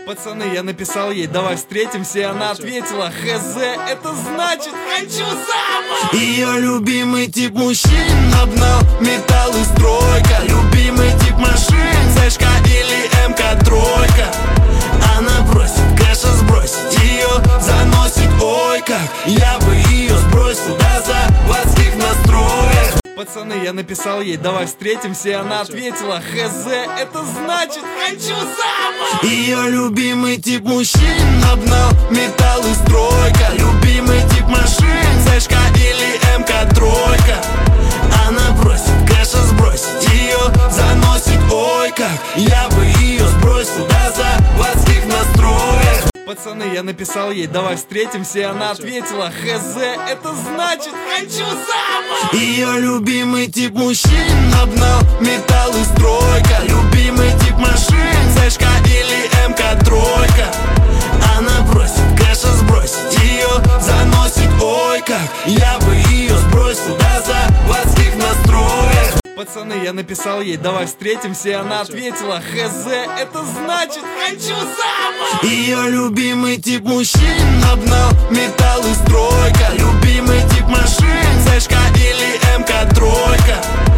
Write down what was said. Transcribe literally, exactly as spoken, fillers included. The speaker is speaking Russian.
Пацаны, я написал ей, давай встретимся, и она ответила, хз, это значит хочу замуж. Ее любимый тип мужчин обнал металл и стройка. Любимый тип машин Зэшка или МК тройка. Она просит кэша сбросить, ее заносит, ой как я бы ее сбросил до заводских настроек. Пацаны, я написал ей, давай встретимся, и она ответила, хз, это значит хочу замуж. Ее любимый тип мужчин обнал металл и стройка. Любимый тип машин Зэшка или МК тройка. Она просит кэша сбросить, ее заносит, ой как я бы ее сбросил до заводских настроек. Пацаны, я написал ей, давай встретимся, и она ответила, хз, это значит хочу замуж. Ее любимый тип мужчин обнал металл и стройка. Любимый тип машин Зэшка или МК тройка. Она просит кэша сбросить, ее заносит, ой как я бы ее сбросил до заводских настроек. Пацаны, я написал ей, давай встретимся, и она ответила, хз, это значит хочу замуж. Ее любимый тип мужчин обнал металл и стройка. Любимый тип машин Зэшка или МК тройка.